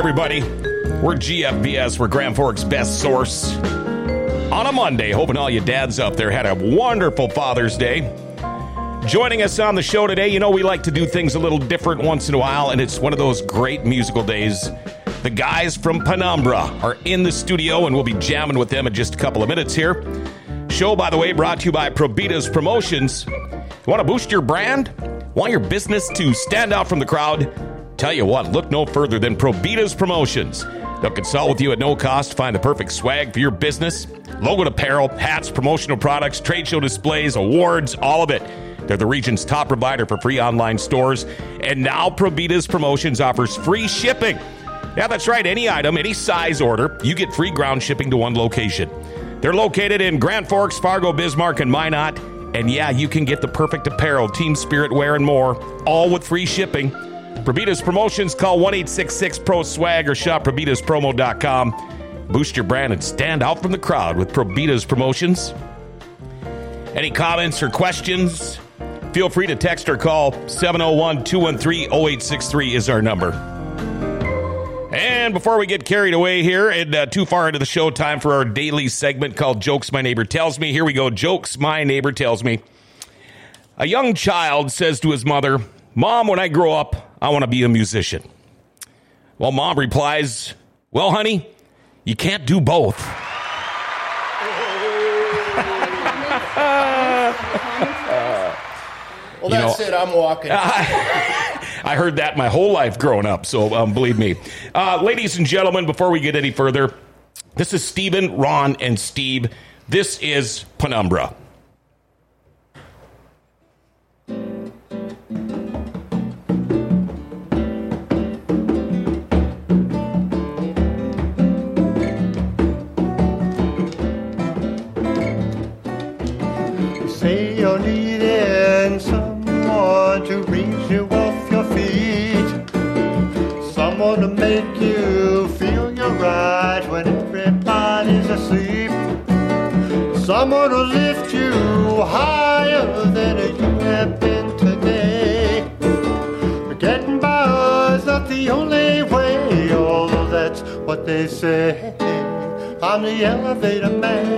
everybody. We're GFBS. We're Grand Forks' best source. On a Monday, hoping all you dads out there had a wonderful Father's Day. Joining us on the show today, you know we like to do things a little different once in a while, and it's one of those great musical days. The guys from Penumbra are in the studio, and we'll be jamming with them in just a couple of minutes here. Show, by the way, brought to you by Probitas Promotions. Want to boost your brand? Want your business to stand out from the crowd? Tell you what, look no further than Probitas Promotions. They'll consult with you at no cost to find the perfect swag for your business. Logo apparel, hats, promotional products, trade show displays, awards, all of it. They're the region's top provider for free online stores. And now Probitas Promotions offers free shipping. Yeah, that's right. Any item, any size order, you get free ground shipping to one location. They're located in Grand Forks, Fargo, Bismarck, and Minot. And yeah, you can get the perfect apparel, team spirit wear, and more, all with free shipping. Probitas Promotions, call 1-866-PRO-SWAG or shop ProbitasPromo.com. Boost your brand and stand out from the crowd with Probitas Promotions. Any comments or questions? Feel free to text or call 701-213-0863 is our number. And before we get carried away here and too far into the show, time for our daily segment called Jokes My Neighbor Tells Me. Here we go. Jokes My Neighbor Tells Me. A young child says to his mother, "Mom, when I grow up, I want to be a musician." Well, Mom replies, "Well, honey, you can't do both." Well, that's it. I'm walking. I heard that my whole life growing up, so believe me. Ladies and gentlemen, before we get any further, this is Stephen, Ron, and Steve. This is Penumbra. Say you're needing someone to raise you off your feet, someone to make you feel you're right when everybody's asleep, someone to lift you higher than you have been today. Getting by is not the only way, although that's what they say. I'm the elevator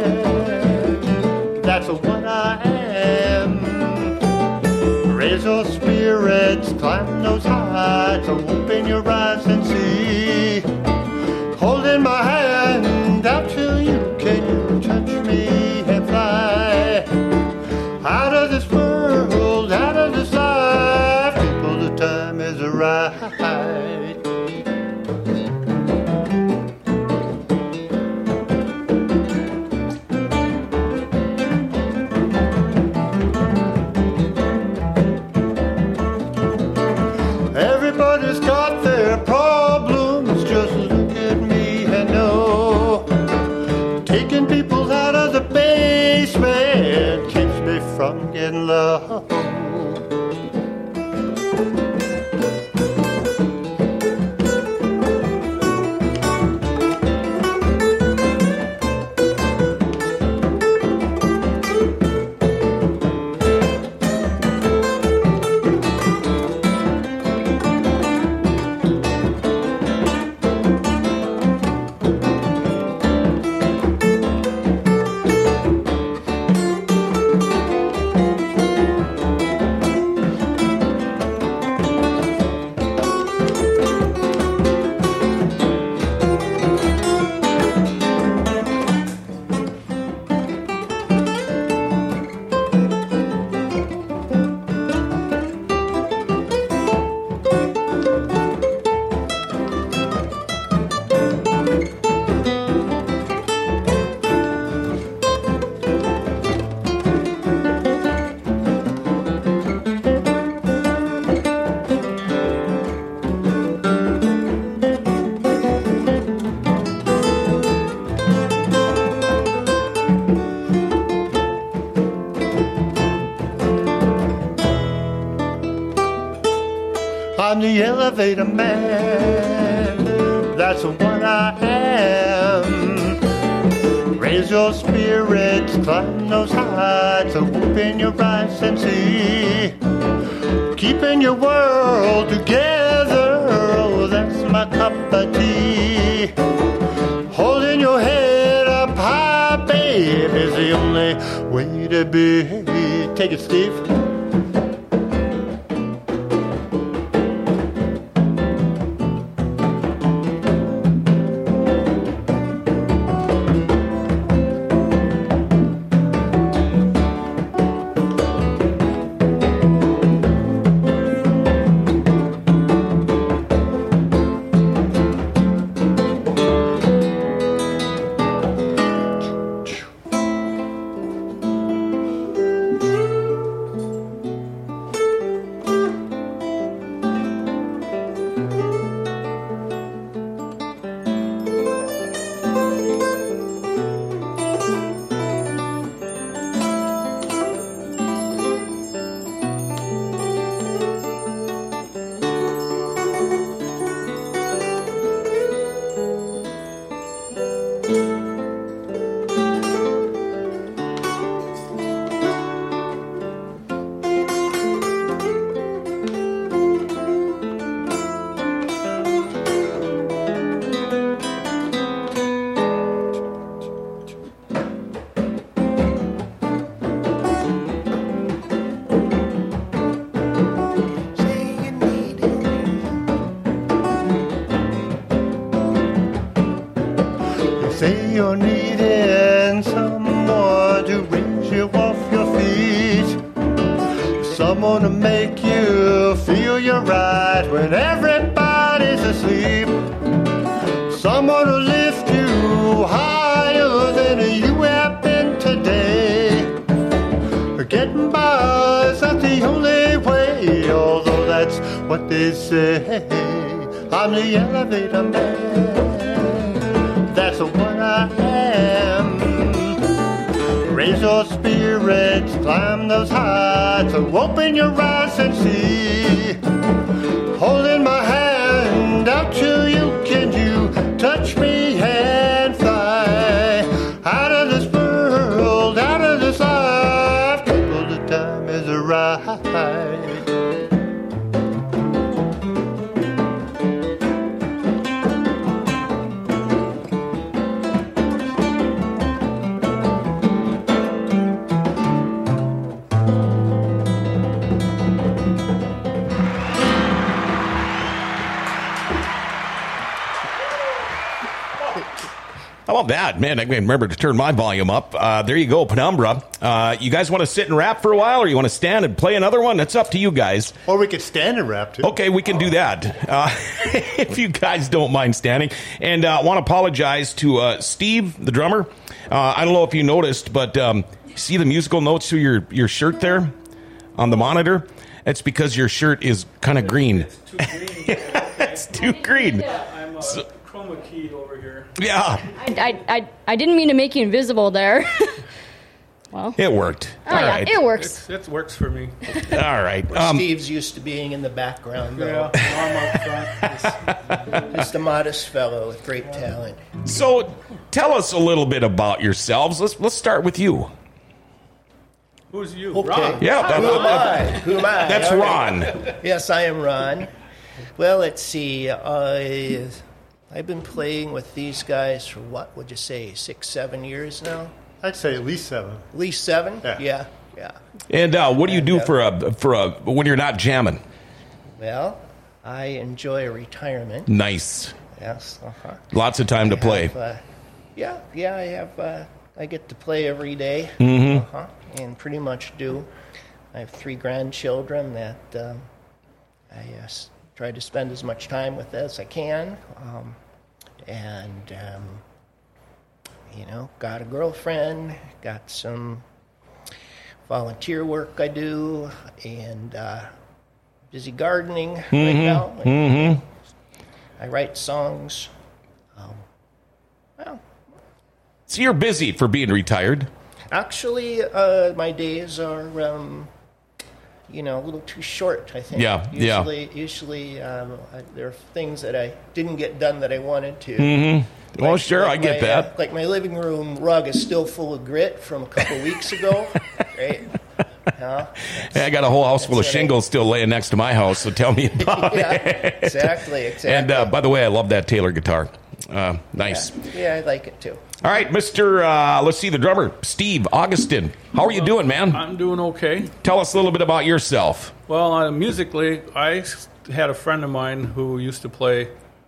man, that's what I am. Raise your spirits, climb those heights, open your eyes and see. Holding my hand out till you can touch me and fly. Out of this world, out of this life, people, the time is right. Everybody's got their problems, just look at me and know. Taking people out of the basement keeps me from getting low. I'm the elevator man, that's what I am. Raise your spirits, climb those heights, open your eyes and see. Keeping your world together, oh, that's my cup of tea. the only way to be. Take it, Steve. Say you're needing someone to raise you off your feet, someone to make you feel you're right when everybody's asleep, someone to lift you higher than you have been today. Getting by is not the only way, although that's what they say. I'm the elevator man. That's what I am. Raise your spirits, climb those heights, so open your eyes and see. Holding my hand out to you, can you touch me and fly out of this world, out of this life, till the time is right. How about that? Man, I remember to turn my volume up. There you go, Penumbra. You guys want to sit and rap for a while, or you want to stand and play another one? That's up to you guys. Or we could stand and rap, too. Okay, we can do that. If you guys don't mind standing. And I want to apologize to Steve, the drummer. I don't know if you noticed, but see the musical notes through your shirt there on the monitor? It's because your shirt is kind of green. It's too green. It's too green. I'm chroma keyed over here. Yeah. I didn't mean to make you invisible there. Well, it worked. Oh, all right. It works. It works for me. All right. Steve's used to being in the background, though. Yeah, I'm up front. Just a modest fellow with great talent. So, tell us a little bit about yourselves. Let's start with you. Who's you? Okay. Ron. Yeah. Who am I? That's All Ron. right. Yes, I am Ron. Well, let's see. I've been playing with these guys for, what would you say, 6-7 years now? I'd say at least 7. At least 7? Yeah. Yeah. And what do you do for a when you're not jamming? Well, I enjoy retirement. Nice. Yes. Uh-huh. Lots of time to play. I get to play every day. Mm-hmm. And pretty much do. I have 3 grandchildren that I try to spend as much time with as I can. Got a girlfriend, got some volunteer work I do, and busy gardening right now. Mm-hmm. I write songs. So you're busy for being retired. Actually, my days are, a little too short, I think. Yeah. Usually, there are things that I didn't get done that I wanted to. Mm-hmm. Well, sure, I get that. Like my living room rug is still full of grit from a couple weeks ago. Right? Hey, I got a whole house full of shingles still laying next to my house, so tell me about it. Exactly. And by the way, I love that Taylor guitar. Nice. Yeah, I like it too. All right, Mr. Let's see, the drummer, Steve Augustin. How are you doing, man? I'm doing okay. Tell us a little bit about yourself. Well, musically, I had a friend of mine who used to play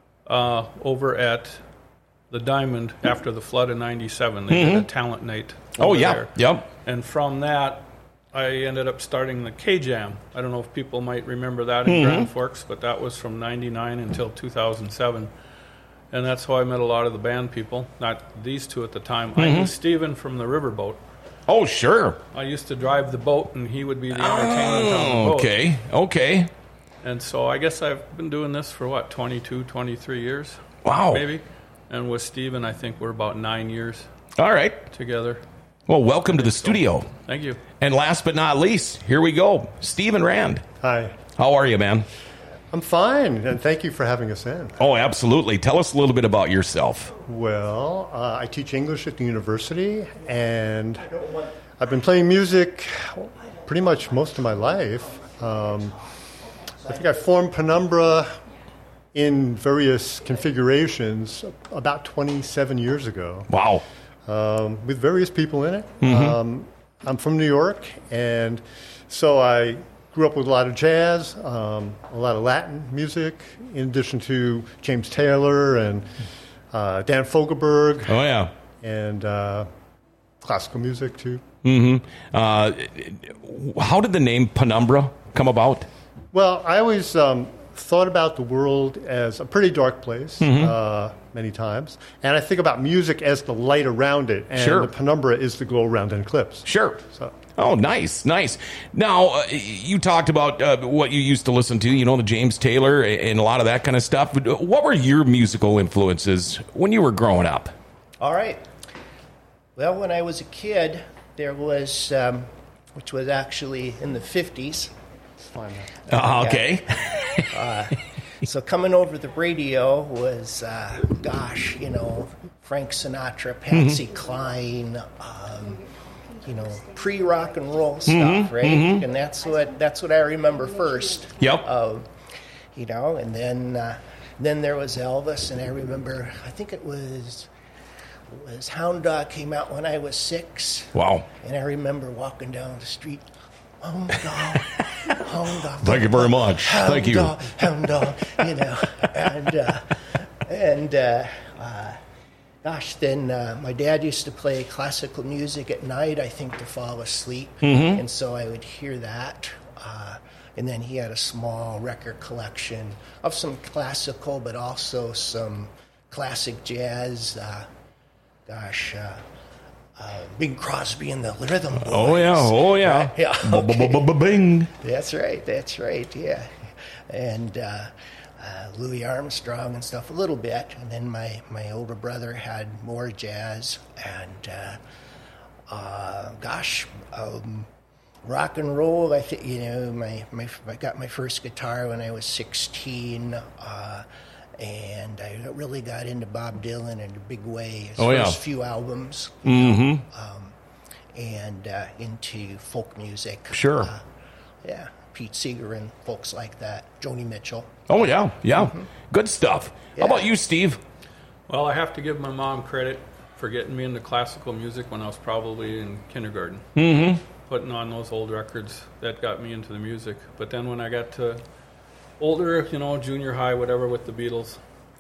over at the Diamond after the flood in '97. They did a talent night. Oh, over yeah. there. Yep. And from that, I ended up starting the K-Jam. I don't know if people might remember that in Grand Forks, but that was from '99 until 2007. And that's how I met a lot of the band people, not these two at the time. I knew Steven from the Riverboat. Oh, sure. I used to drive the boat, and he would be the entertainment on the boat. Okay. And so I guess I've been doing this for, 22, 23 years? Wow. Maybe. And with Steven, I think we're about 9 years All right. together. Well, welcome to the studio. Thank you. And last but not least, here we go. Stephen Rand. Hi. How are you, man? I'm fine, and thank you for having us in. Oh, absolutely. Tell us a little bit about yourself. Well, I teach English at the university, and I've been playing music pretty much most of my life. I think I formed Penumbra in various configurations about 27 years ago, Wow. with various people in it. I'm from New York, and so I grew up with a lot of jazz, a lot of Latin music, in addition to James Taylor and Dan Fogelberg, Oh, yeah. and classical music too. How did the name Penumbra come about? Well, I always thought about the world as a pretty dark place many times, and I think about music as the light around it, and Sure. the penumbra is the glow around an eclipse. Sure. So. Oh, nice. Now, you talked about what you used to listen to, the James Taylor and a lot of that kind of stuff. What were your musical influences when you were growing up? All right. Well, when I was a kid, there was, which was actually in the 50s. Fine. Okay. So coming over the radio was, Frank Sinatra, Patsy Cline, pre-rock and roll stuff, right? And that's what I remember first. Yep. And then there was Elvis, and I remember, I think it was Hound Dog came out when I was 6. Wow. And I remember walking down the street, Hound Dog, Hound Dog. Thank you very much. Hound Thank you. Dog, Hound Dog, then my dad used to play classical music at night, I think, to fall asleep. And so I would hear that. And then he had a small record collection of some classical, but also some classic jazz. Bing Crosby and the Rhythm Boys. Oh, yeah. Yeah. Bing. That's right, yeah. And Louis Armstrong and stuff a little bit. And then my older brother had more jazz and, rock and roll. I think, I got my first guitar when I was 16. And I really got into Bob Dylan in a big way. His first few albums. And into folk music. Sure. Pete Seeger and folks like that. Joni Mitchell. Oh, yeah. Good stuff. Yeah. How about you, Steve? Well, I have to give my mom credit for getting me into classical music when I was probably in kindergarten. Putting on those old records that got me into the music. But then when I got to older, junior high, whatever, with the Beatles,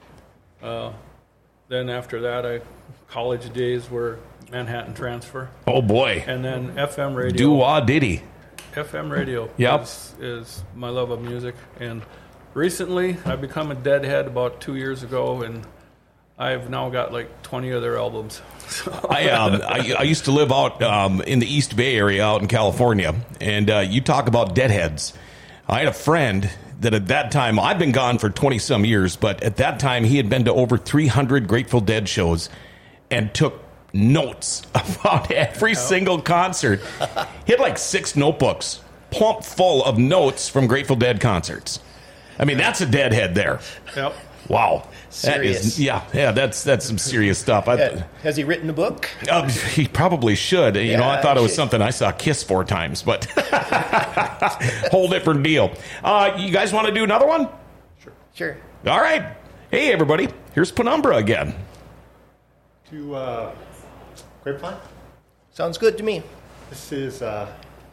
then after that, college days were Manhattan Transfer. Oh, boy. And then FM radio. Do-wah diddy. FM radio Yep. is my love of music. And recently, I've become a deadhead about 2 years ago, and I've now got like 20 of their albums. I used to live out in the East Bay area out in California, and you talk about deadheads. I had a friend that at that time, I've been gone for 20-some years, but at that time he had been to over 300 Grateful Dead shows and took notes about every single concert. He had like 6 notebooks plump full of notes from Grateful Dead concerts. I mean, that's a deadhead there. Yep. Wow. Serious. That's some serious stuff. Has he written a book? He probably should. I thought it was should. something I saw Kiss 4 times, but whole different deal. You guys want to do another one? Sure. All right. Hey, everybody. Here's Penumbra again. Do Grapevine? Sounds good to me. This is Mr.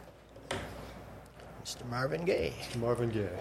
Marvin Gaye. Marvin Gaye.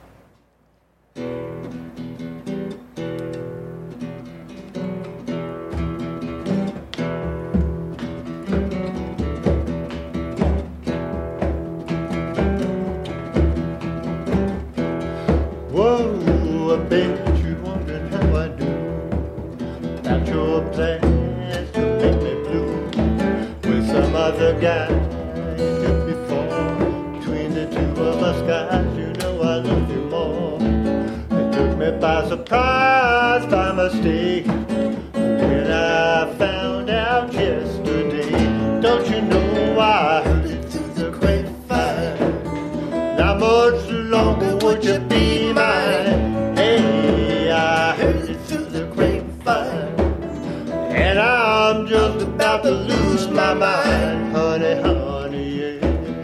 Whoa, I bet you're wondering how I do. About your plans to make me blue. With some other guy just before. Between the two of us guys, you know I love you more. It took me by surprise, by mistake. When I found out yesterday, don't you know I heard it through the grapevine. How much longer would you be mine? Hey, I heard it through the grapevine. And I'm just about to lose my mind, honey, honey, yeah.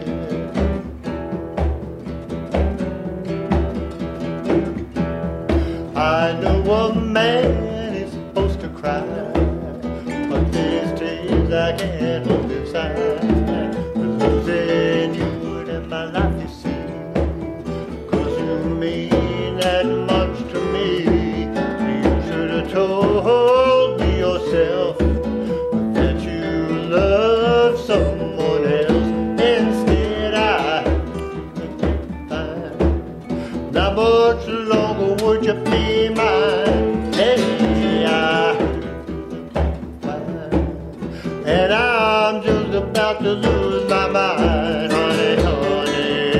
I know a man is supposed to cry, but these days I can't hold inside. Losing you in my life, you see. You mean that much to me. You should have told me yourself that you love someone else. Instead, I find. How much longer would you be mine? Hey, I find. And I'm just about to lose my mind, honey, honey.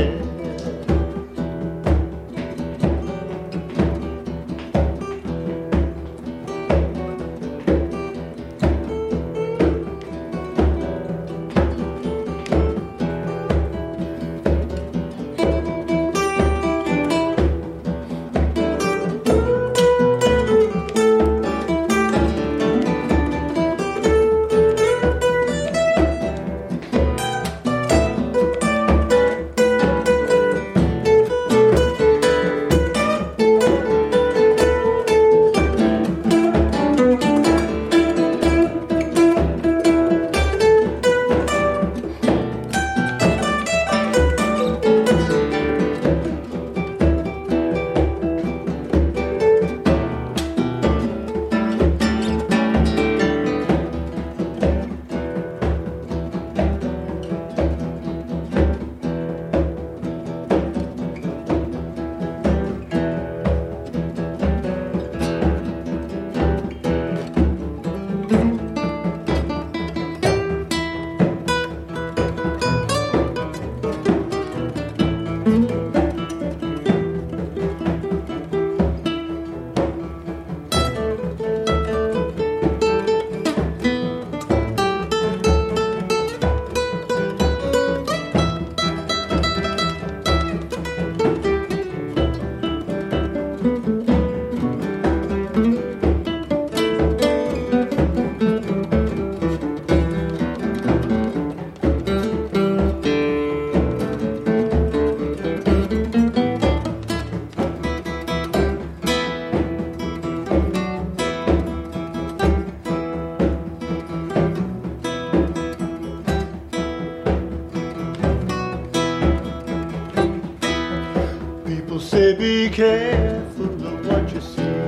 Say be careful of what you see,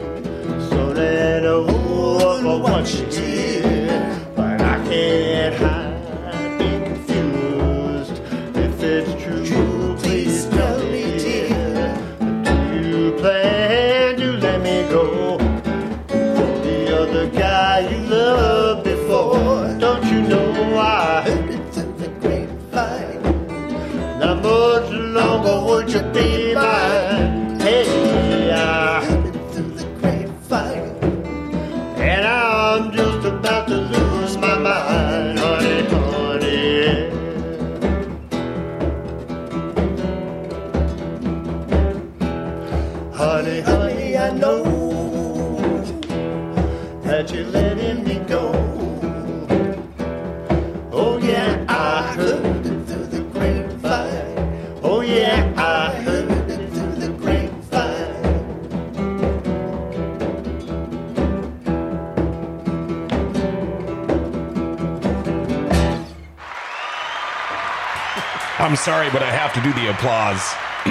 so that of what you hear. But I can't hide being confused. If it's true, please tell me, dear. Do you plan to let me go for the other guy you loved before? Don't you know I heard it through the grapevine? How much longer would you be mine? Hey, I heard it through the grapevine. And I'm just about to lose my mind, honey, honey. Honey, honey, I know that you're letting me go. Oh yeah, I heard it through the grapevine. Oh yeah, I heard it through the grapevine. I'm sorry, but I have to do the applause.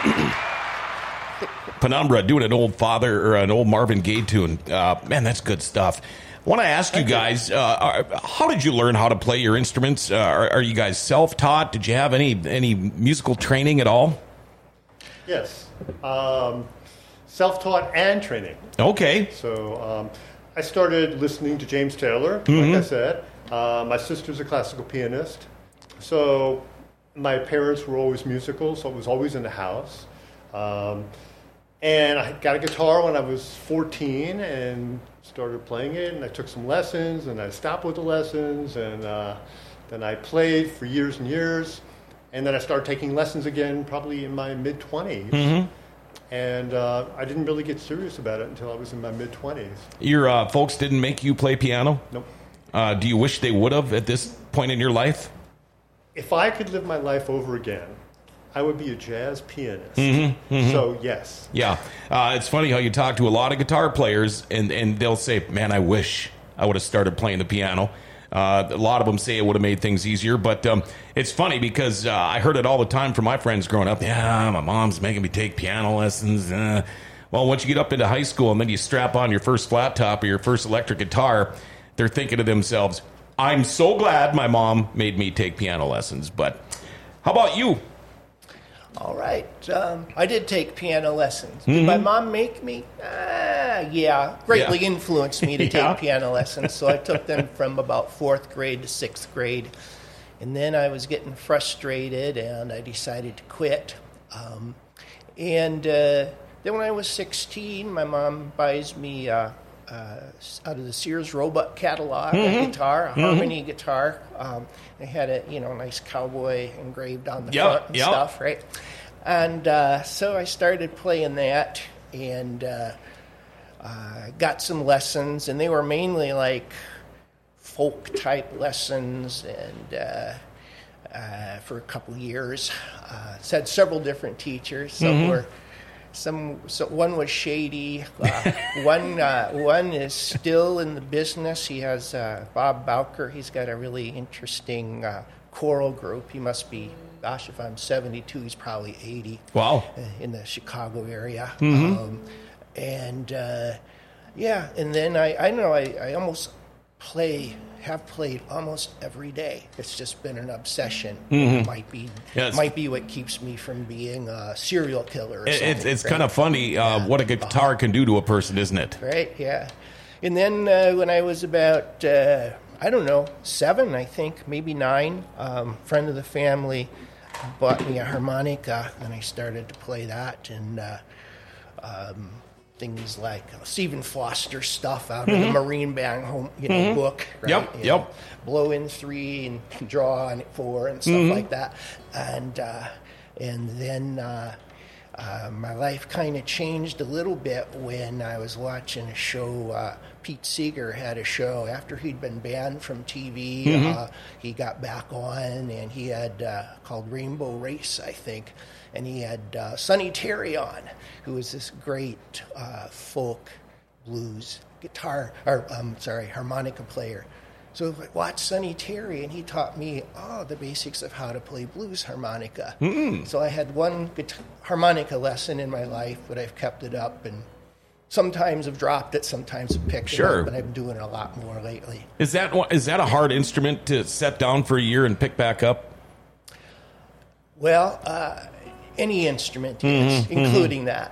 Penumbra doing an old Father or an old Marvin Gaye tune. Man, that's good stuff. I want to ask you guys, how did you learn how to play your instruments? Are you guys self-taught? Did you have any musical training at all? Yes. Self-taught and training. Okay. So I started listening to James Taylor, like I said. My sister's a classical pianist. So my parents were always musical, so it was always in the house. And I got a guitar when I was 14 and started playing it, and I took some lessons, and I stopped with the lessons, and then I played for years and years, and then I started taking lessons again probably in my mid-20s. And I didn't really get serious about it until I was in my mid-20s. Your folks didn't make you play piano? Nope. Do you wish they would have at this point in your life? If I could live my life over again, I would be a jazz pianist. So, yes. Yeah. It's funny how you talk to a lot of guitar players, and they'll say, man, I wish I would have started playing the piano. A lot of them say it would have made things easier, but it's funny because I heard it all the time from my friends growing up. Yeah, my mom's making me take piano lessons. Well, once you get up into high school and then you strap on your first flat top or your first electric guitar, they're thinking to themselves, I'm so glad my mom made me take piano lessons. But how about you? All right. I did take piano lessons. Did my mom make me? Yeah. Greatly influenced me to take piano lessons. So I took them from about 4th grade to 6th grade. And then I was getting frustrated, and I decided to quit. And then when I was 16, my mom buys me out of the Sears Roebuck catalog a guitar, a Harmony guitar. They had a nice cowboy engraved on the front and stuff, right? And so I started playing that, and got some lessons, and they were mainly like folk type lessons, and for a couple of years, had several different teachers. So one was shady. One is still in the business. He has Bob Bowker. He's got a really interesting choral group. He must be, gosh, if I'm 72, he's probably 80. Wow. In the Chicago area. And then I almost have played almost every day. It's just been an obsession. It might be what keeps me from being a serial killer or something. It's kind of funny what a guitar can do to a person, isn't it? Right, yeah. And then when I was about, 7, I think, maybe 9, friend of the family bought me a harmonica, and I started to play that, and things like Stephen Foster stuff out of the Marine Band home, book, right? Yep. Blow in 3 and draw on 4 and stuff like that, and then my life kind of changed a little bit when I was watching a show. Pete Seeger had a show after he'd been banned from TV. He got back on, and he had called Rainbow Race, I think. And he had Sonny Terry on, who was this great folk blues harmonica player. So I watched Sonny Terry, and he taught me the basics of how to play blues harmonica. So I had one harmonica lesson in my life, but I've kept it up, and sometimes I've dropped it, sometimes I've picked it up, but I've been doing it a lot more lately. Is that a hard instrument to set down for a year and pick back up? Well, any instrument is, including that.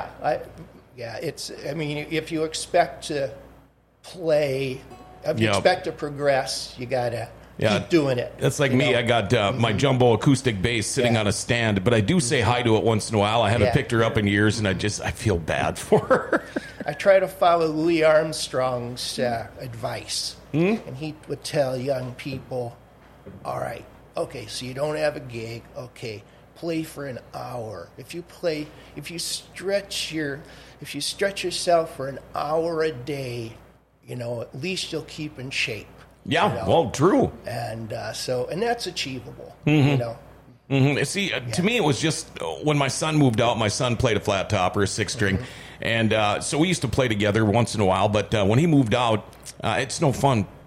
If you expect to play, if you expect to progress, you gotta keep doing it. That's like me. I got my jumbo acoustic bass sitting on a stand, but I do say hi to it once in a while. I haven't picked her up in years, and I feel bad for her. I try to follow Louis Armstrong's advice, and he would tell young people, all right, okay, so you don't have a gig, okay, play for an hour. If you stretch yourself for an hour a day, at least you'll keep in shape. Yeah, well, true. And and that's achievable. See, to me, it was just when my son moved out. My son played a flat top or a 6-string, and so we used to play together once in a while. But when he moved out, it's no fun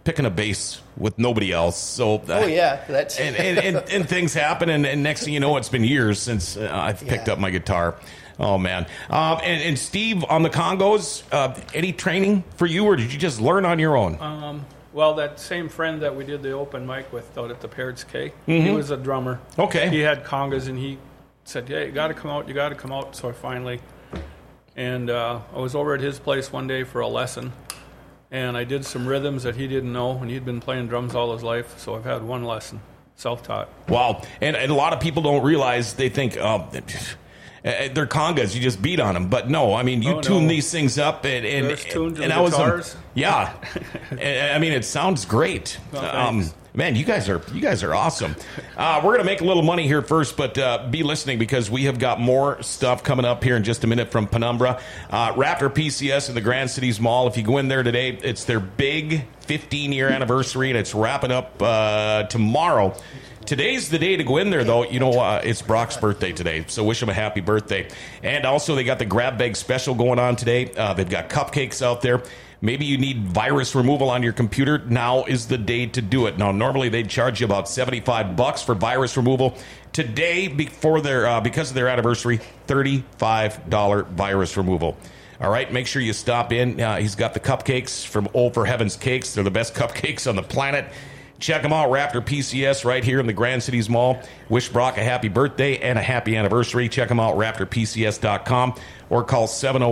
picking a bass with nobody else. So Oh yeah, that's and things happen, and next thing you know, it's been years since I've picked up my guitar. Oh man! And Steve, on the congos, any training for you, or did you just learn on your own? Well, that same friend that we did the open mic with out at the Paird's K, he was a drummer. Okay. He had congas, and he said, "Yeah, you got to come out. You got to come out." So I finally, and I was over at his place one day for a lesson, and I did some rhythms that he didn't know, and he'd been playing drums all his life. So I've had one lesson, self-taught. Wow! And a lot of people don't realize, they think, they're congas, you just beat on them. But no, I mean, you tune these things up, and tuned to and the I was guitars. yeah. I mean, it sounds great. Man, you guys are awesome. We're gonna make a little money here first, but be listening, because we have got more stuff coming up here in just a minute from Penumbra. Raptor PCS in the Grand Cities Mall. If you go in there today, it's their big 15-year anniversary, and it's wrapping up tomorrow. Today's the day to go in there, though. You know, it's Brock's birthday today, so wish him a happy birthday. And also, they got the grab bag special going on today. They've got cupcakes out there. Maybe you need virus removal on your computer. Now is the day to do it. Now, normally they'd charge you about $75 for virus removal. Today, because of their anniversary, $35 virus removal. All right, make sure you stop in. He's got the cupcakes from Old for Heaven's Cakes. They're the best cupcakes on the planet. Check them out, Raptor PCS, right here in the Grand Cities Mall. Wish Brock a happy birthday and a happy anniversary. Check them out, raptorpcs.com, or call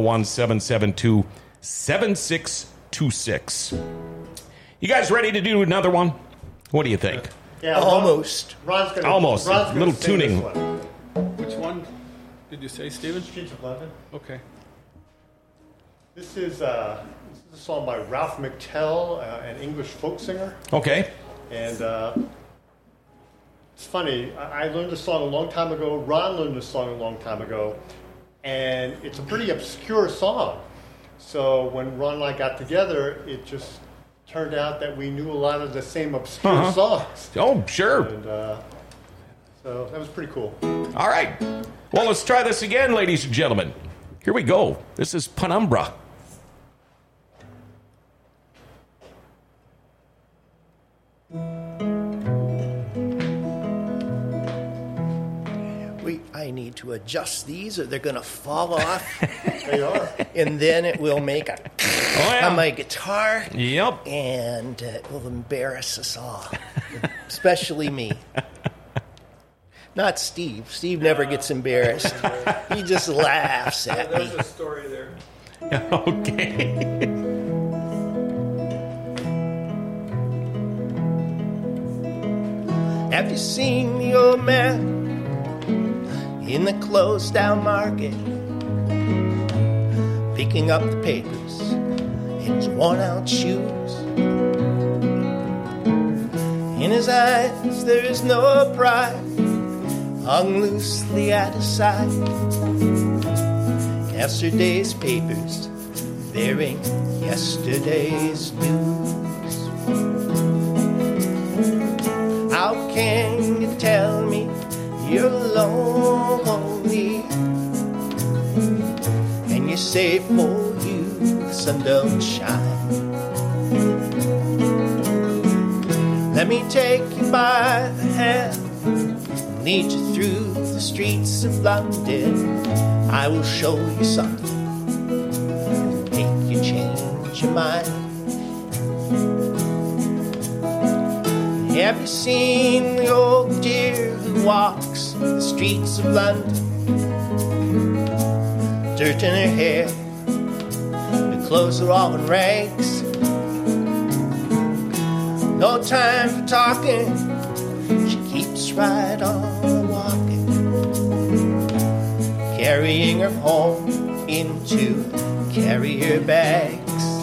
701-772-7626. You guys ready to do another one? What do you think? Yeah, almost. Ron's gonna, Almost. Ron's A gonna little sing this tuning. one. Which one did you say, Stephen? Streets of London. Okay. This is a song by Ralph McTell, an English folk singer. Okay. And it's funny, I learned this song a long time ago. Ron learned this song a long time ago. And it's a pretty obscure song. So when Ron and I got together, it just turned out that we knew a lot of the same obscure songs. Oh, sure. And so that was pretty cool. All right. Well, let's try this again, ladies and gentlemen. Here we go. This is Penumbra. I need to adjust these or they're going to fall off. They are. And then it will make a on my guitar. Yep. And it will embarrass us all, especially me. Not Steve. Steve never gets embarrassed. He just laughs at me. There's a story there. Okay. Have you seen the old man in the closed down market, picking up the papers in his worn out shoes? In his eyes there is no pride, hung loosely at his side. Yesterday's papers bearing yesterday's news. How can you tell me you're lonely, and you say for you the sun don't shine? Let me take you by the hand, lead you through the streets of London. I will show you something to make you change your mind. Have you seen the old dear who walks the streets of London? Dirt in her hair, her clothes are all in rags. No time for talking, she keeps right on walking, carrying her home into carrier bags.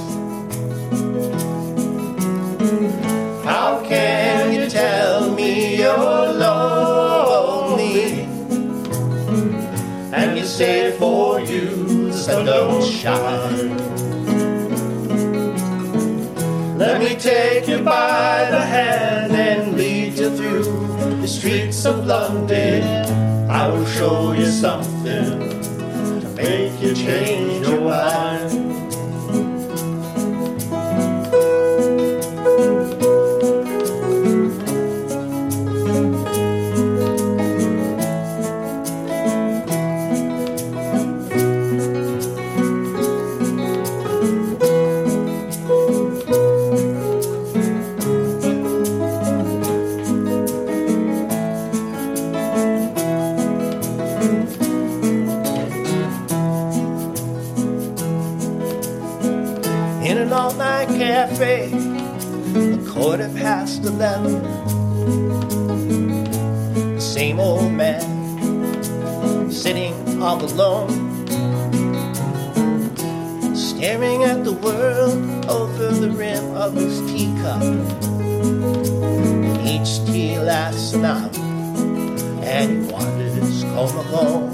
How can you tell me you're lonely, and you say for you the sun don't shine? Let me take you by the hand and lead you through the streets of London. I will show you something to make you change your mind. in all night cafe, 11:15. The same old man sitting all alone, staring at the world over the rim of his teacup. And each tea lasts an hour, and he wanders home alone.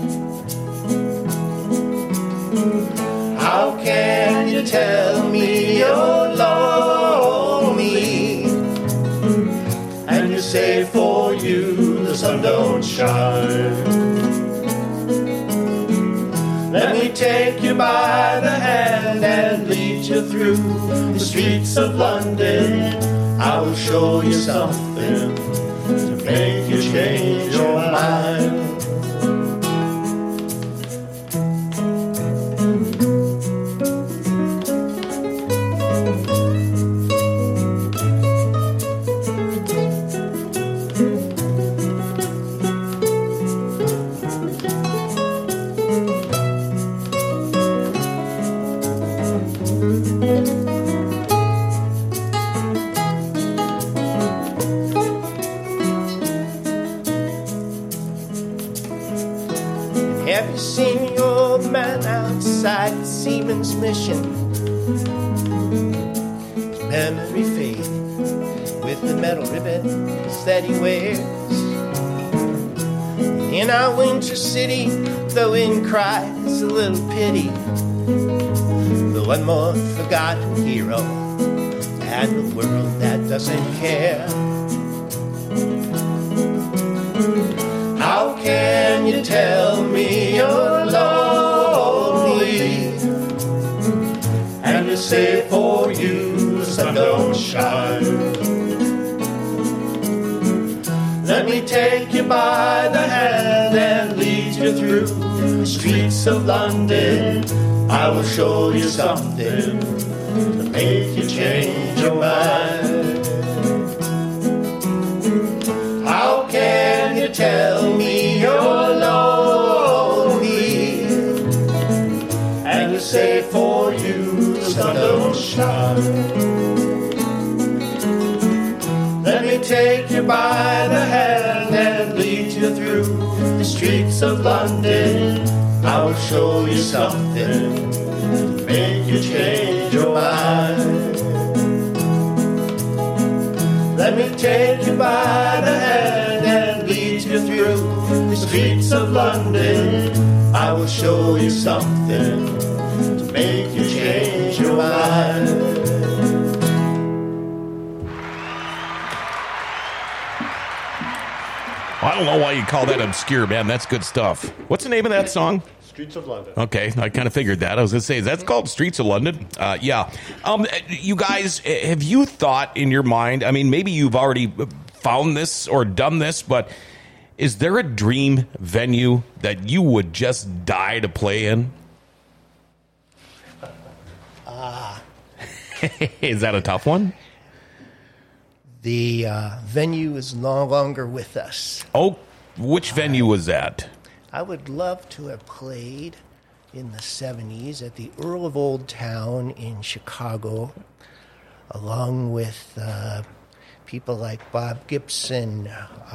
How can you tell me you're lonely, and you say for you the sun don't shine? Let me take you by the hand and lead you through the streets of London. I will show you something to make you change your mind. Have you seen the old man outside the Siemens mission? His memory faded with the metal ribbons that he wears. In our winter city, the wind cries a little pity. The one more forgotten hero and the world that doesn't care. How can you tell me you're lonely, and you say for you the sun don't shine? Let me take you by the hand and lead you through the streets of London. I will show you something to make you change your mind. How can you tell me you're lonely, and you say for you the sun don't shine? Let me take you by the hand and lead you through the streets of London. I will show you something to make you change your mind. Let me take you by the hand and lead you through the streets of London. I will show you something to make you change your mind. I don't know why you call that obscure, man. That's good stuff. What's the name of that song? Streets of London. Okay, I kind of figured that. I was going to say, that's called Streets of London? Yeah. You guys, have you thought in your mind, I mean, maybe you've already found this or done this, but is there a dream venue that you would just die to play in? Is that a tough one? The venue is no longer with us. Oh, which venue was that? I would love to have played in the 70s at the Earl of Old Town in Chicago, along with people like Bob Gibson,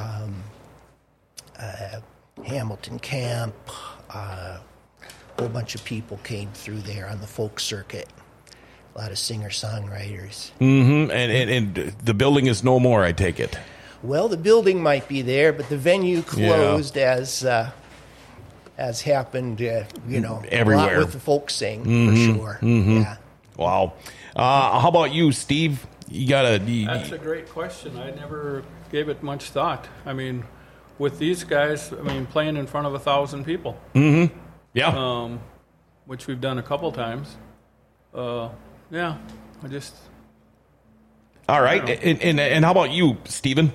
Hamilton Camp. A whole bunch of people came through there on the folk circuit. A lot of singer-songwriters. Mm-hmm. And the building is no more, I take it. Well, the building might be there, but the venue closed as happened, everywhere. A lot with the folk sing, for sure. Mm-hmm. Yeah. Wow. How about you, Steve? That's a great question. I never gave it much thought. I mean, with these guys, playing in front of 1,000 people. Mm-hmm. Yeah. Which we've done a couple times. Yeah, I just... All right. And how about you, Stephen?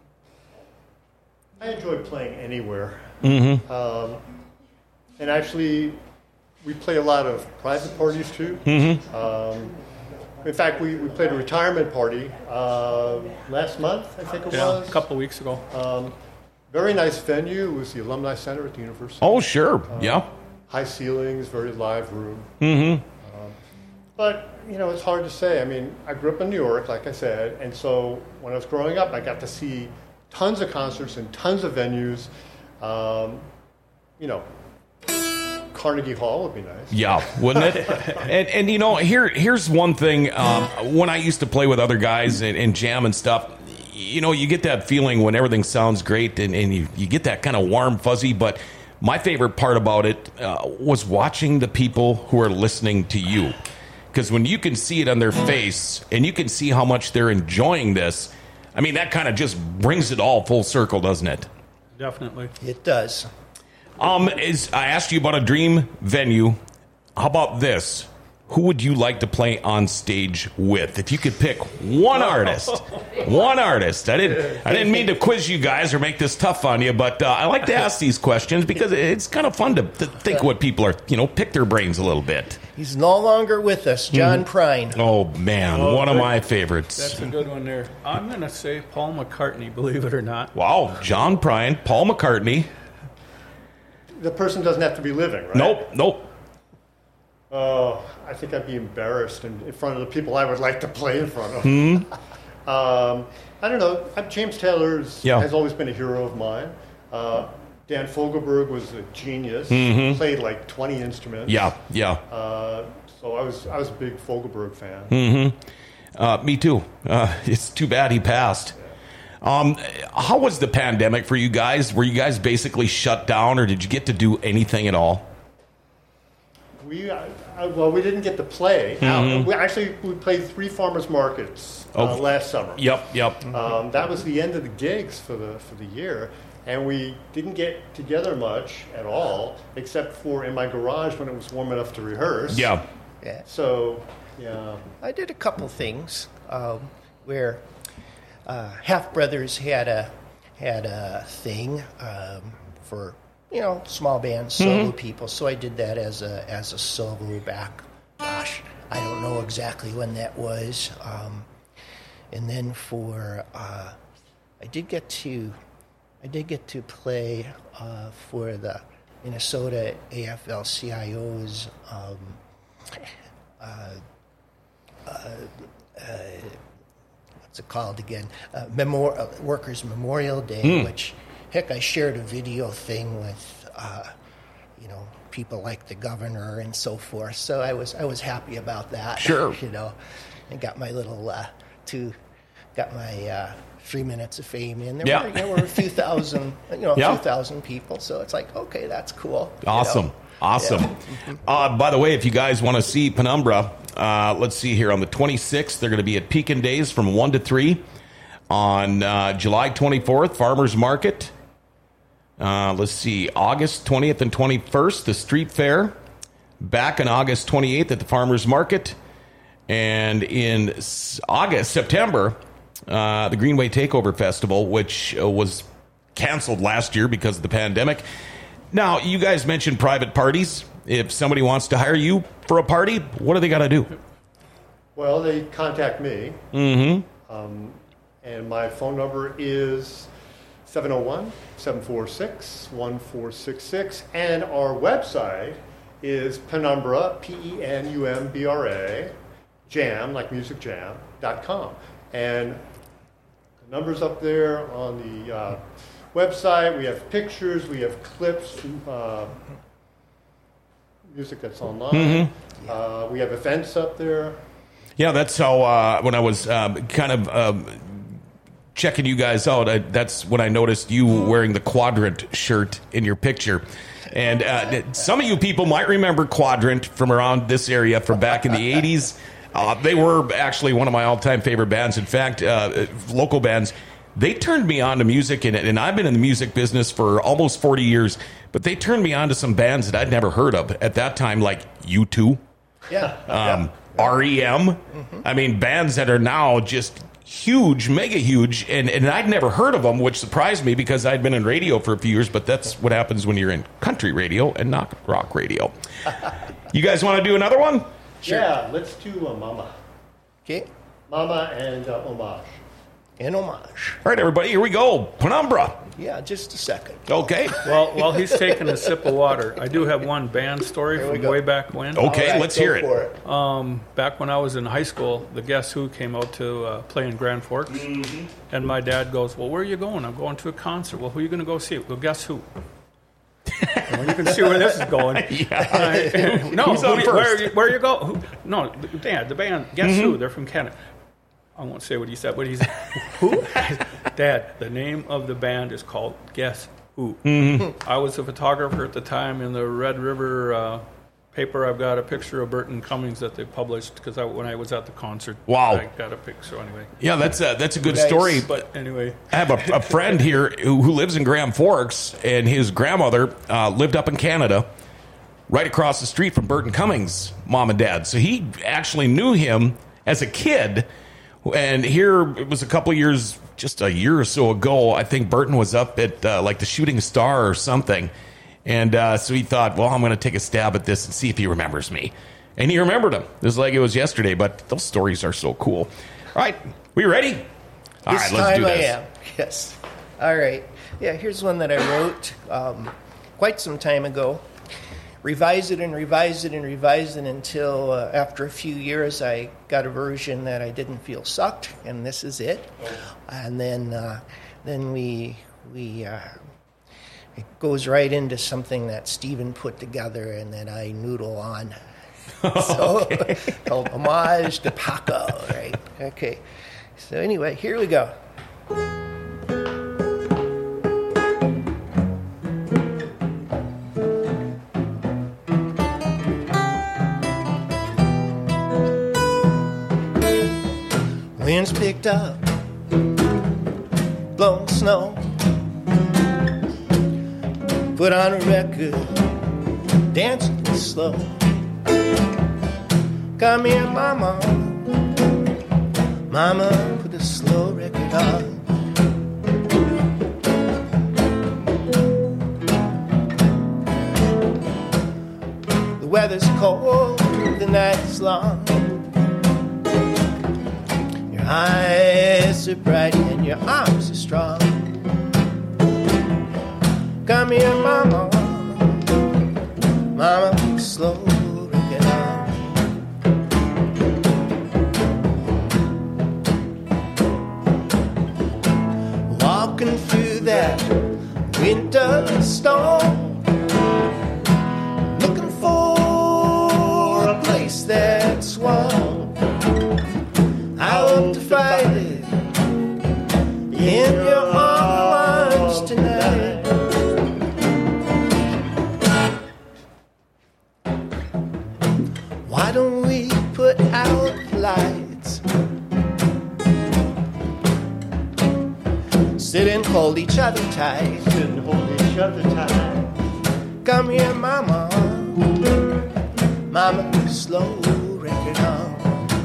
I enjoy playing anywhere. Mm-hmm. And actually, we play a lot of private parties, too. Mm-hmm. In fact, we played a retirement party last month, I think it was. A couple of weeks ago. Very nice venue. It was the Alumni Center at the university. Oh, sure. Yeah. High ceilings, very live room. Mm-hmm. But, it's hard to say. I mean, I grew up in New York, like I said, and so when I was growing up, I got to see tons of concerts and tons of venues. Carnegie Hall would be nice. Yeah, wouldn't it? and here's one thing. When I used to play with other guys and jam and stuff, you get that feeling when everything sounds great and you get that kind of warm, fuzzy. But my favorite part about it was watching the people who are listening to you. Because when you can see it on their face and you can see how much they're enjoying this, I mean, that kind of just brings it all full circle, doesn't it? Definitely. It does. I asked you about a dream venue. How about this? Who would you like to play on stage with? If you could pick one artist. I didn't mean to quiz you guys or make this tough on you, but I like to ask these questions because it's kind of fun to think what people are, pick their brains a little bit. He's no longer with us, John Prine. Oh, man, one of my favorites. That's a good one there. I'm going to say Paul McCartney, believe it or not. Wow, John Prine, Paul McCartney. The person doesn't have to be living, right? Nope. Oh, I think I'd be embarrassed in front of the people I would like to play in front of. I don't know. James Taylor has always been a hero of mine. Dan Fogelberg was a genius. Played like 20 instruments. Yeah. So I was a big Fogelberg fan. Me too. It's too bad he passed. How was the pandemic for you guys? Were you guys basically shut down, or did you get to do anything at all? We didn't get to play. We played 3 farmers markets last summer. Yep. That was the end of the gigs for the year, and we didn't get together much at all, except for in my garage when it was warm enough to rehearse. Yeah. So, yeah. I did a couple things where Half Brothers had a thing for small bands, solo people. So I did that as a solo back. Gosh, I don't know exactly when that was. And then I did get to play for the Minnesota AFL-CIO's. What's it called again? Workers' Memorial Day, which, heck, I shared a video thing with, people like the governor and so forth. So I was happy about that. Sure. And got my little 3 minutes of fame in. There were a few thousand, a few thousand people. So it's like, okay, that's cool. Awesome. Yeah. By the way, if you guys want to see Penumbra, let's see here. On the 26th, they're going to be at Pekin Days from 1 to 3. On July 24th, Farmers Market. Let's see, August 20th and 21st, the Street Fair. Back on August 28th at the Farmers Market. And in September, the Greenway Takeover Festival, which was canceled last year because of the pandemic. Now, you guys mentioned private parties. If somebody wants to hire you for a party, what do they got to do? Well, they contact me. And my phone number is 701-746-1466. And our website is Penumbra, Penumbra, jam, like music jam.com. And the number's up there on the website. We have pictures, we have clips, music that's online. We have events up there. Yeah, that's how, when I was checking you guys out, that's when I noticed you wearing the Quadrant shirt in your picture. And some of you people might remember Quadrant from around this area from back in the 80s. They were actually one of my all-time favorite bands. In fact, local bands. They turned me on to music, and I've been in the music business for almost 40 years, but they turned me on to some bands that I'd never heard of at that time, like U2, REM. I mean, bands that are now just huge, mega huge, and I'd never heard of them, which surprised me because I'd been in radio for a few years, but that's what happens when you're in country radio and not rock radio. You guys want to do another one? Sure. Yeah, let's do Mama. Okay. Mama and Homage. In Homage. All right, everybody, here we go. Penumbra. Yeah, just a second. Okay. Well, while he's taking a sip of water, I do have one band story There we from go. way back when. Okay, All right, let's go hear it. for it. Back when I was in high school, the Guess Who came out to play in Grand Forks. Mm-hmm. And my dad goes, well, where are you going? I'm going to a concert. Well, who are you going to go see? Well, Guess Who? Well, you can see where this is going. No, Who's on first? where you go? No, Dad, the band, Guess Mm-hmm. Who? They're from Canada. I won't say what he said, but he said, who? Dad, the name of the band is called Guess Who. Mm-hmm. I was a photographer at the time in the Red River paper. I've got a picture of Burton Cummings that they published because when I was at the concert. Wow. I got a picture anyway. Yeah, that's a good Nice. story. But anyway, I have a friend here who lives in Grand Forks, and his grandmother lived up in Canada, right across the street from Burton Cummings' mom and dad. So he actually knew him as a kid. And here it was a couple of years, just a year or so ago, I think Burton was up at like the Shooting Star or something. And so he thought, well, I'm going to take a stab at this and see if he remembers me. And he remembered him. It was like it was yesterday, but those stories are so cool. All right, we ready? All This right, let's do time I this. am. Yes. All right. Yeah, here's one that I wrote quite some time ago. Revised it and revised it and revised it until after a few years I got a version that I didn't feel sucked, and this is it. And then we it goes right into something that Stephen put together and that I noodle on. So called Homage to Paco, right? Okay. So anyway, here we go. Winds picked up, blowing snow. Put on a record, dancing slow. Come here, mama. Mama, put the slow record on. The weather's cold, the night's long. Your eyes are bright and your arms are strong. Come here, mama. Mama, slow record on. Walking through that winter storm, looking for a place that's warm. I hope to find it in your arms tonight. Why don't we put out the lights? Sit and hold each other tight. Sit and hold each other tight. Come here, mama. Mama, slow record on.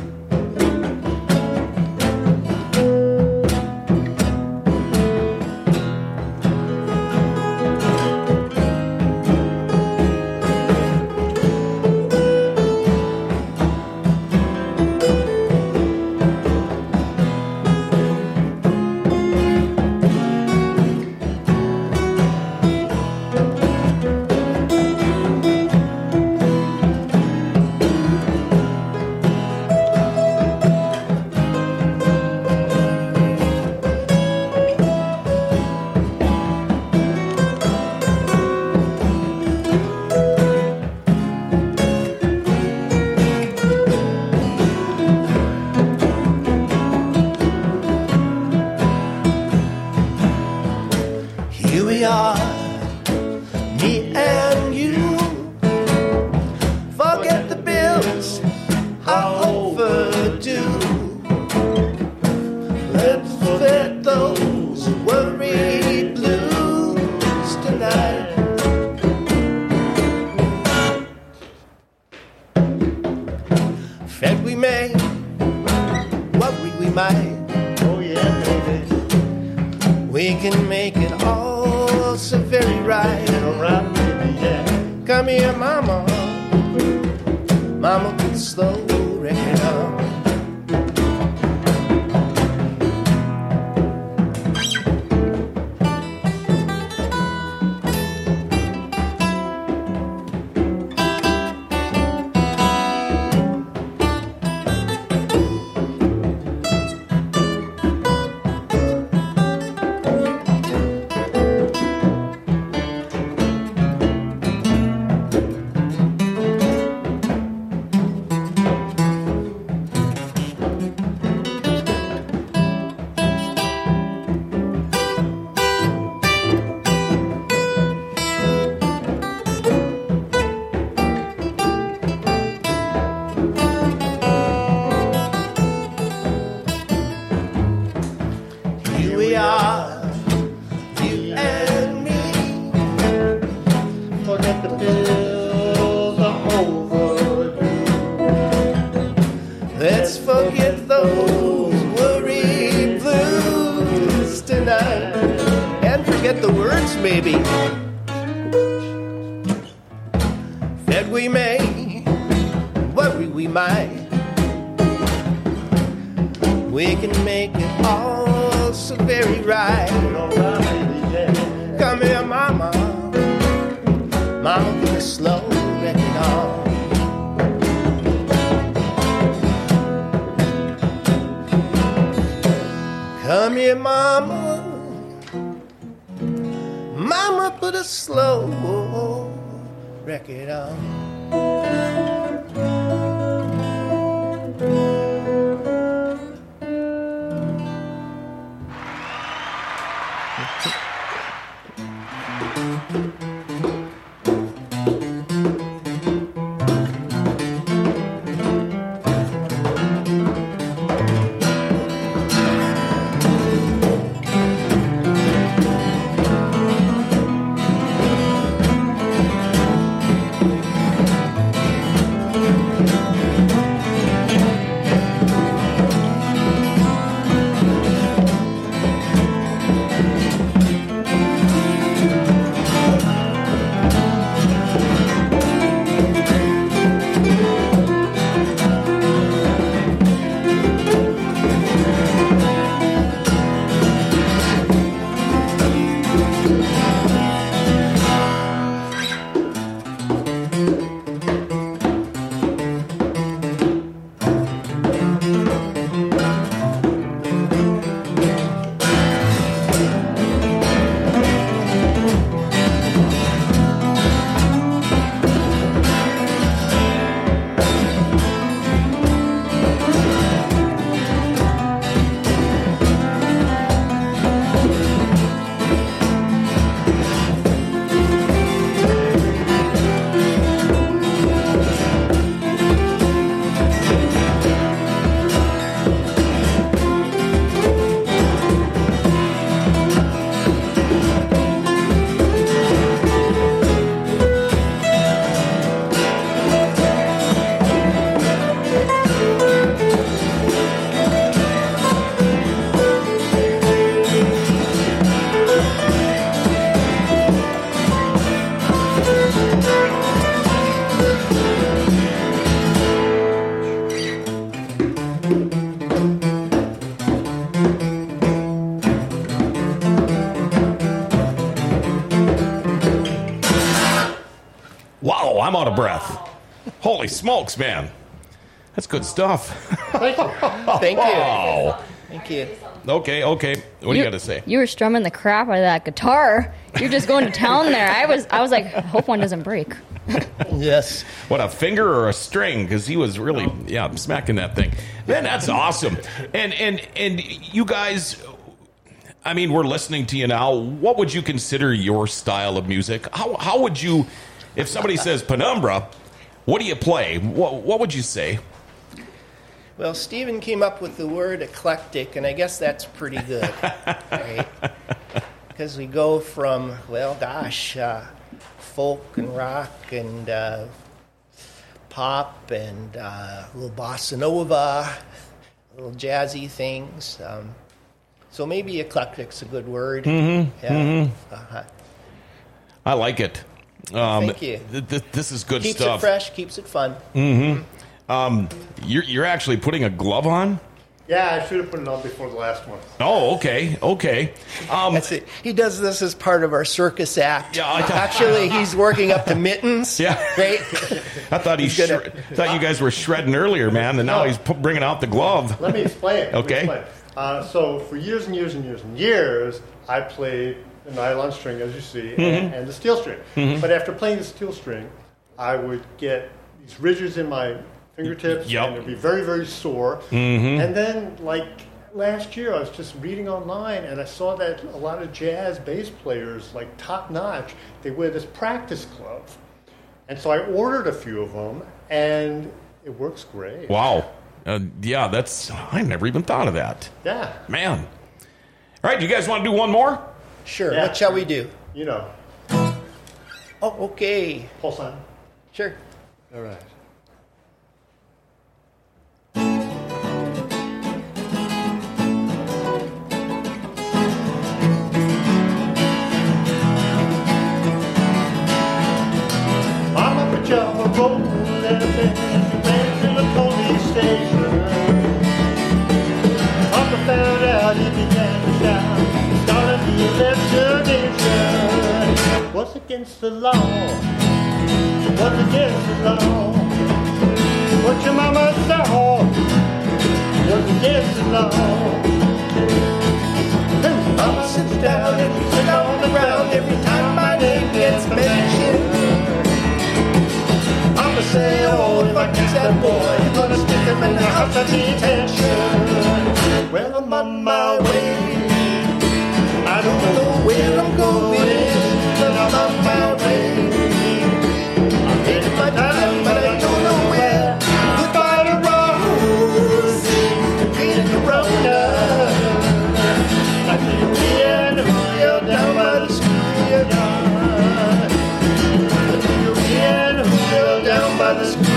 Here we are, me and you. Forget the bills, how overdue. Let's forget those worried blues tonight. Fed we may, worry we might. Oh yeah, baby. We can make it all so very right. All right, baby, yeah. Come here, mama. Mama, put the slow record on. those worry blues tonight. And forget the words, maybe. Fed we may, worry we might. We can make it all so very right. Come here, mama. Mama, put a slow record on. Come here, mama. Mama, put a slow record on. Wow, I'm out of breath. Holy smokes, man. That's good stuff. Thank you. Wow. Thank you. Okay. What do you got to say? You were strumming the crap out of that guitar. You're just going to town there. I was like, hope one doesn't break. Yes. What, a finger or a string? Because he was really, smacking that thing. Man, that's awesome. And you guys, I mean, we're listening to you now. What would you consider your style of music? How would you, if somebody says Penumbra, what do you play? What would you say? Well, Stephen came up with the word eclectic, and I guess that's pretty good, right? Because we go from, folk and rock and pop and a little bossa nova, little jazzy things. So maybe eclectic's a good word. Mm-hmm. Yeah. Mm-hmm. Uh-huh. I like it. Thank you. This is good keeps stuff. Keeps it fresh, keeps it fun. Mm-hmm. You're actually putting a glove on? Yeah, I should have put it on before the last one. Oh, okay. That's it. He does this as part of our circus act. Yeah, actually, he's working up to mittens. Yeah, right. I thought thought you guys were shredding earlier, man, and now he's bringing out the glove. Let me explain. Okay. So for years and years and years and years, I played the nylon string, as you see, and the steel string. Mm-hmm. But after playing the steel string, I would get these ridges in my fingertips, and it'd be very, very sore. Mm-hmm. And then, like last year, I was just reading online, and I saw that a lot of jazz bass players, like top notch, they wear this practice glove. And so I ordered a few of them, and it works great. Wow. I never even thought of that. Yeah. Man. All right, you guys want to do one more? Sure. Yeah. What shall we do? You know. Oh, okay. Pulse on. Sure. All right. their bed and went to the police station. Papa found out, he began to shout, started the investigation. What's against the law? What's against the law? What your mama saw was against the law. Mama sits down and sits on the ground every time my name gets mentioned. Papa say, oh, if I catch that boy, I'm gonna stick him in the house of detention. Well, I'm on my way. I don't know where I'm going, but I'm on my way. I'm taking my time, but I don't know where. Goodbye to Rose, Green and Corona. I feel me and Julio down by the schoolyard. I feel me and Julio down by the schoolyard.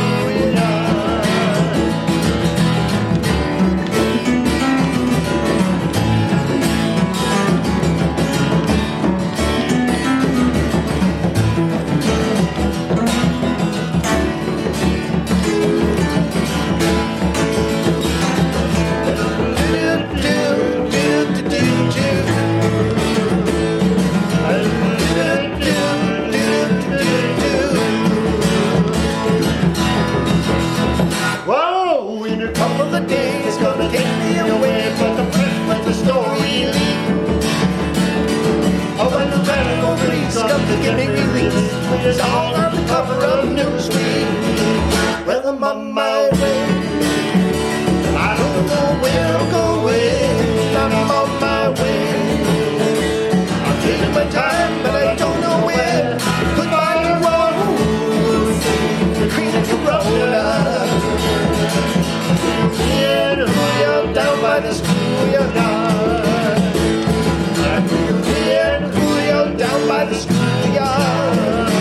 Whoa, in a couple of days, gonna take me away, but the press let the story leak. Oh, when the radical police come to get me released, it's all on the cover of Newsweek. Well, I'm on my way. I don't know where I'm going, I'm on my way. I'm taking my time, but I don't know where. Goodbye to Rose, the Queen of Corona. Yeah, Julio down by the schoolyard. Yeah, Julio down by the schoolyard.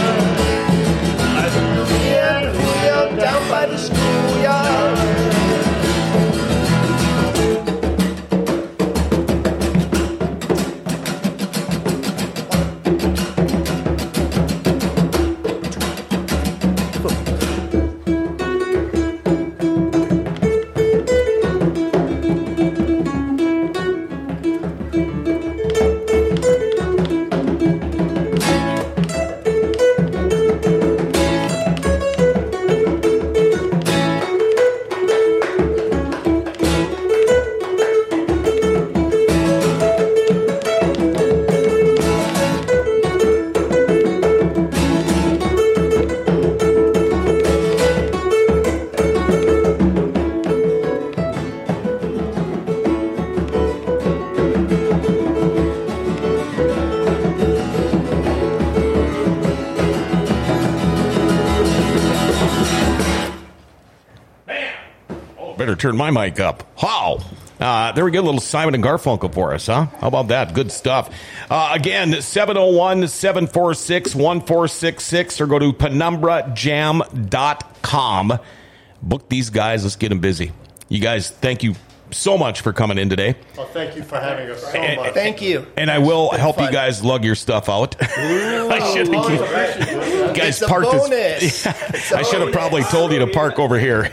Yeah, Julio down by the schoolyard. Better turn my mic up. Wow. There we go, a little Simon and Garfunkel for us, huh? How about that? Good stuff. Again, 701-746-1466 or go to penumbrajam.com. Book these guys. Let's get them busy. You guys, thank you so much for coming in today. Well, thank you for having us so much. Thank you. And I will help you guys lug your stuff out. I should have guys It's a parked bonus. I should have probably told you to park over here.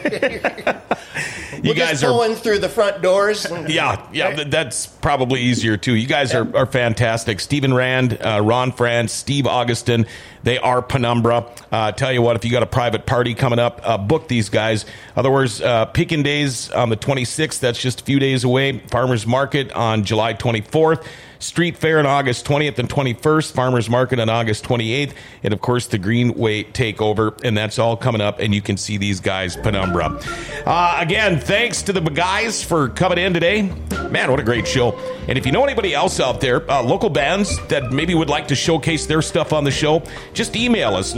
You guys just pulling through the front doors. And, yeah, that's probably easier too. You guys are fantastic. Stephen Rand, Ron France, Steve Augustin. They are Penumbra. Tell you what, if you got a private party coming up, book these guys. Otherwise, Pekin Days on the 26th. That's just a few days away. Farmers Market on July 24th. Street Fair on August 20th and 21st, Farmers Market on August 28th, and of course the Greenway Takeover, and that's all coming up, and you can see these guys, Penumbra. Again, thanks to the guys for coming in today. Man, what a great show. And if you know anybody else out there, local bands that maybe would like to showcase their stuff on the show, just email us,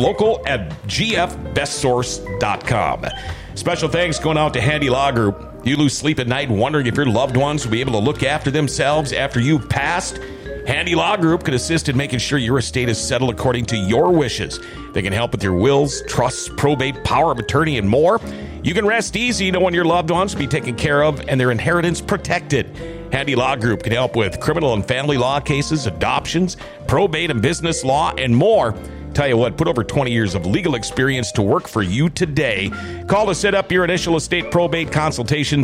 local@gfbestsource.com. Special thanks going out to Handy Law Group. You lose sleep at night wondering if your loved ones will be able to look after themselves after you've passed? Handy Law Group can assist in making sure your estate is settled according to your wishes. They can help with your wills, trusts, probate, power of attorney, and more. You can rest easy knowing your loved ones will be taken care of and their inheritance protected. Handy Law Group can help with criminal and family law cases, adoptions, probate and business law, and more. Tell you what, put over 20 years of legal experience to work for you today. Call to set up your initial estate probate consultation,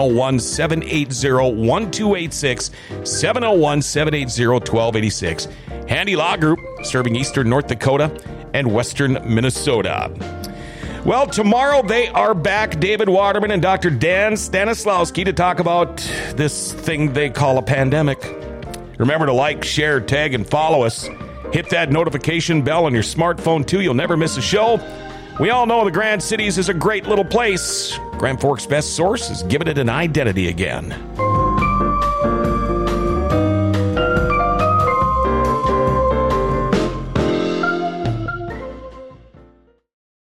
701-780-1286, 701-780-1286. Handy Law Group, serving eastern North Dakota and western Minnesota. Well, tomorrow they are back, David Waterman and Dr. Dan Stanislawski, to talk about this thing they call a pandemic. Remember to like, share, tag, and follow us. Hit that notification bell on your smartphone, too. You'll never miss a show. We all know the Grand Cities is a great little place. Grand Forks' best source is giving it an identity again.